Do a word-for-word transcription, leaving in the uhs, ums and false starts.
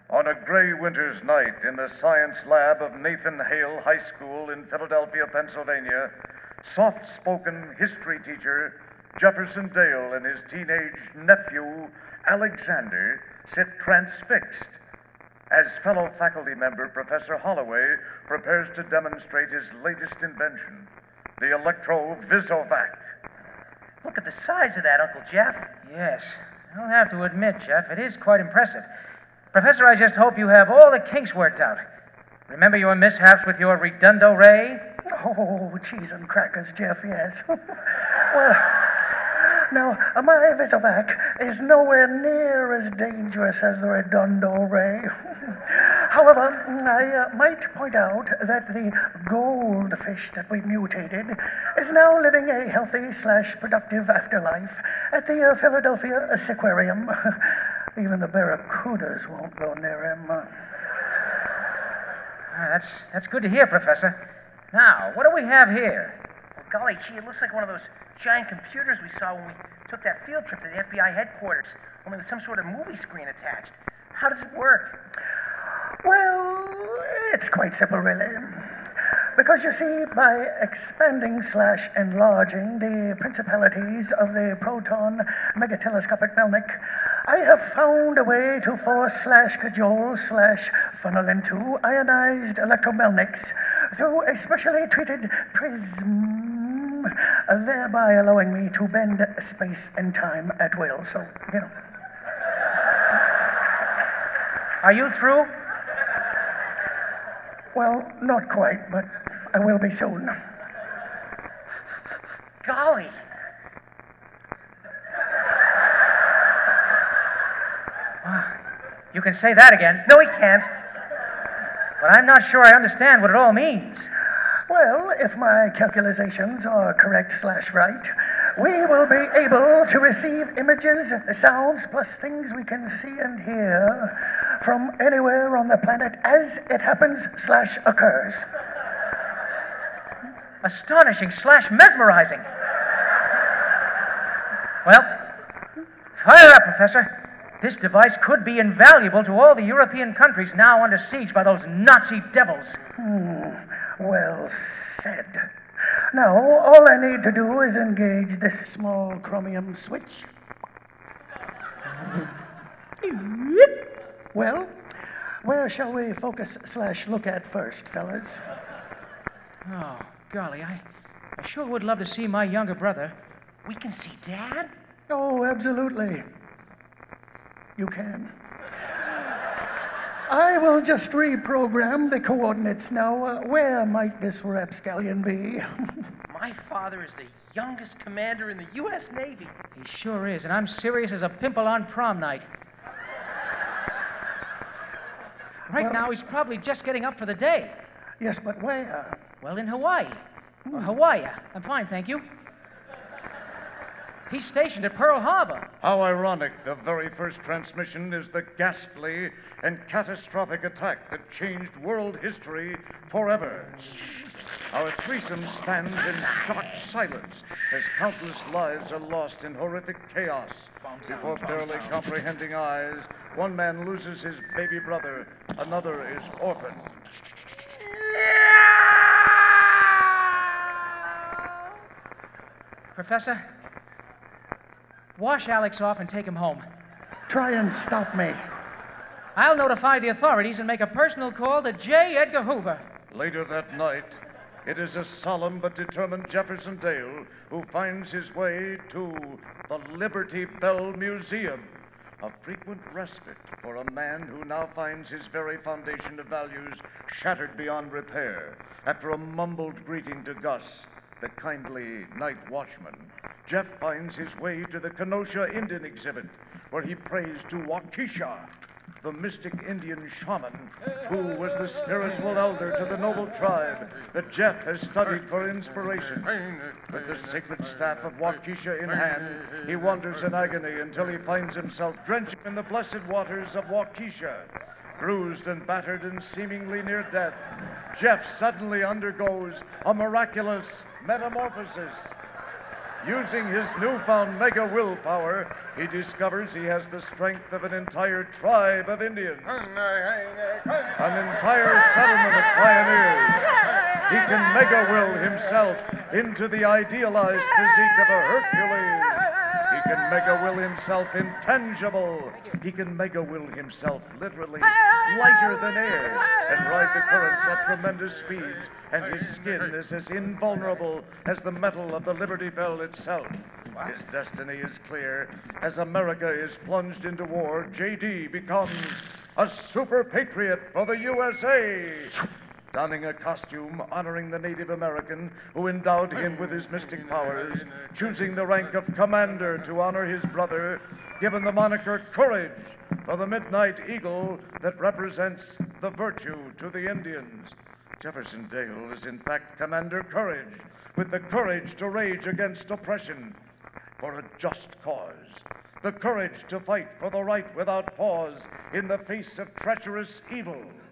On a gray winter's night in the science lab of Nathan Hale High School in Philadelphia, Pennsylvania, soft-spoken history teacher Jefferson Dale and his teenage nephew, Alexander, sit transfixed as fellow faculty member Professor Holloway prepares to demonstrate his latest invention, the Electro-Visovac. Look at the size of that, Uncle Jeff. Yes. I'll have to admit, Jeff, it is quite impressive. Professor, I just hope you have all the kinks worked out. Remember your mishaps with your redundo ray? Oh, cheese and crackers, Jeff, yes. Well, now, my Visovac is nowhere near as dangerous as the redundo ray. However, I uh, might point out that the goldfish that we mutated is now living a healthy slash productive afterlife at the uh, Philadelphia Aquarium. Even the barracudas won't go near him. Uh, Ah, that's, that's good to hear, Professor. Now, what do we have here? Well, golly gee, it looks like one of those giant computers we saw when we took that field trip to the F B I headquarters, only with some sort of movie screen attached. How does it work? Well, it's quite simple, really. Because, you see, by expanding slash enlarging the principalities of the proton megatelescopic melnick, I have found a way to force slash cajole slash funnel into ionized electromelnics through a specially treated prism, thereby allowing me to bend space and time at will. So, you know. Are you through? Well, not quite, but I will be soon. Golly. You can say that again. No, he can't. But I'm not sure I understand what it all means. Well, if my calculations are correct slash right, we will be able to receive images, sounds, plus things we can see and hear from anywhere on the planet as it happens slash occurs. Astonishing slash mesmerizing. Well, fire up, Professor. This device could be invaluable to all the European countries now under siege by those Nazi devils. Hmm, well said. Now, all I need to do is engage this small chromium switch. Well, where shall we focus slash look at first, fellas? Oh, golly, I, I sure would love to see my younger brother. We can see Dad? Oh, absolutely. You can. I will just reprogram the coordinates. Now, uh, where might this rapscallion be? My father is the youngest commander in the U S Navy. He sure is, and I'm serious as a pimple on prom night. Right Well- now, he's probably just getting up for the day. Yes, but where? Well, in Hawaii. Or Hawaii. I'm fine, thank you. He's stationed at Pearl Harbor. How ironic, the very first transmission is the ghastly and catastrophic attack that changed world history forever. Our threesome stands in shocked silence as countless lives are lost in horrific chaos. Before barely comprehending eyes, one man loses his baby brother, another is orphaned. Professor, wash Alex off and take him home. Try and stop me. I'll notify the authorities and make a personal call to J. Edgar Hoover. Later that night, it is a solemn but determined Jefferson Dale who finds his way to the Liberty Bell Museum, a frequent respite for a man who now finds his very foundation of values shattered beyond repair. After a mumbled greeting to Gus, the kindly night watchman, Jeff finds his way to the Kenosha Indian exhibit, where he prays to Waukesha, the mystic Indian shaman who was the spiritual elder to the noble tribe that Jeff has studied for inspiration. With the sacred staff of Waukesha in hand, he wanders in agony until he finds himself drenched in the blessed waters of Waukesha. Bruised and battered and seemingly near death, Jeff suddenly undergoes a miraculous metamorphosis. Using his newfound mega willpower, he discovers he has the strength of an entire tribe of Indians, an entire settlement of pioneers. He can mega will himself into the idealized physique of a Hercules. He can mega will himself intangible. He can mega will himself literally lighter than air and ride the currents at tremendous speeds, and his skin is as invulnerable as the metal of the Liberty Bell itself. His destiny is clear. As America is plunged into war, J D becomes a super patriot for the U S A. Donning a costume honoring the Native American who endowed him with his mystic powers, choosing the rank of commander to honor his brother, given the moniker Courage for the Midnight Eagle that represents the virtue to the Indians. Jefferson Dale is in fact Commander Courage, with the courage to rage against oppression for a just cause, the courage to fight for the right without pause in the face of treacherous evil.